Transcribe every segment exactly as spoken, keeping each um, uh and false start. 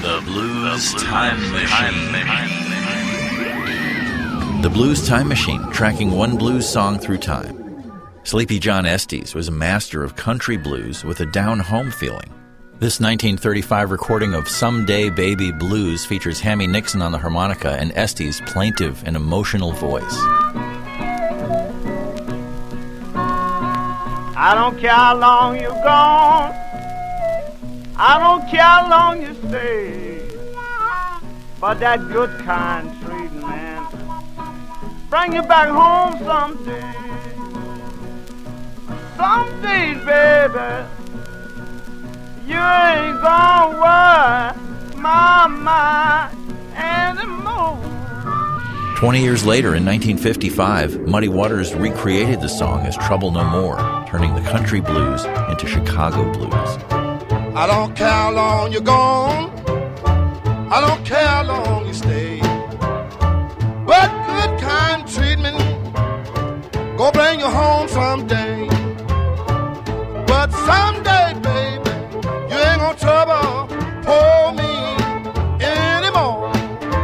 The Blues Time Machine. The Blues Time Machine, tracking one blues song through time. Sleepy John Estes was a master of country blues with a down-home feeling. This nineteen thirty-five recording of Someday Baby Blues features Hammy Nixon on the harmonica and Estes' plaintive and emotional voice. I don't care how long you're gone, I don't care how long you stay, but that good kind treatment bring you back home someday. Some days, baby, you ain't gonna worry my mind anymore. Twenty years later, in nineteen fifty-five, Muddy Waters recreated the song as Trouble No More, turning the country blues into Chicago blues. I don't care how long you're gone, I don't care how long you stay, but good kind treatment go bring you home someday. But someday, baby, you ain't gonna trouble poor me anymore.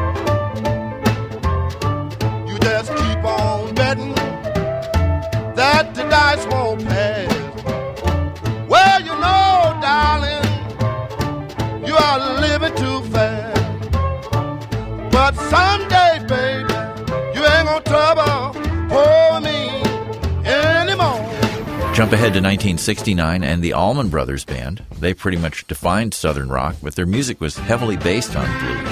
You just keep on betting that the dice won't pass. Well, you know, darling, you are living too fast. But someday, baby, you ain't gonna trouble poor me anymore. Jump ahead to nineteen sixty-nine and the Allman Brothers Band. They pretty much defined Southern rock, but their music was heavily based on blues.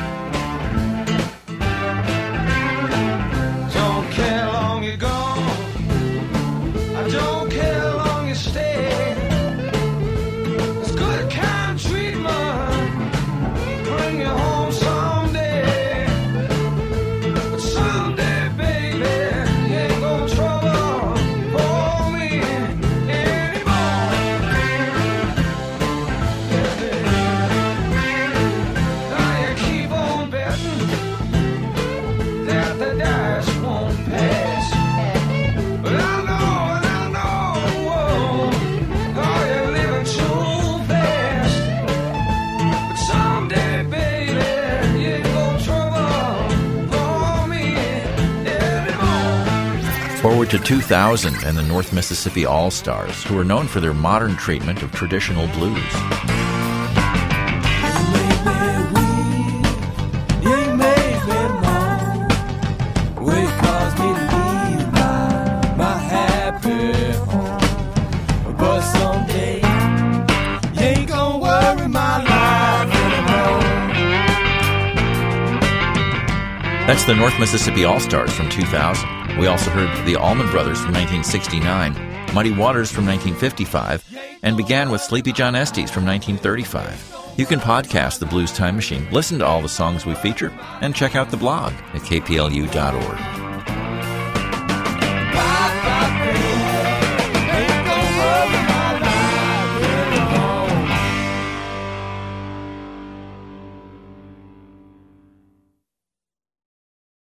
Don't care how long you're gone, I don't care how long you stay. It's good kind treatment bring you home someday. But someday, baby, you ain't gonna trouble for me anymore. Now you keep on betting that the dice won't pass. But I know, and I know, oh, you're living too fast. But someday, baby, you ain't gonna trouble for me anymore. Forward to two thousand and the North Mississippi All-Stars, who are known for their modern treatment of traditional blues. That's the North Mississippi All-Stars from two thousand. We also heard the Allman Brothers from nineteen sixty-nine, Muddy Waters from nineteen fifty-five, and began with Sleepy John Estes from nineteen thirty-five. You can podcast the Blues Time Machine, listen to all the songs we feature, and check out the blog at k p l u dot org.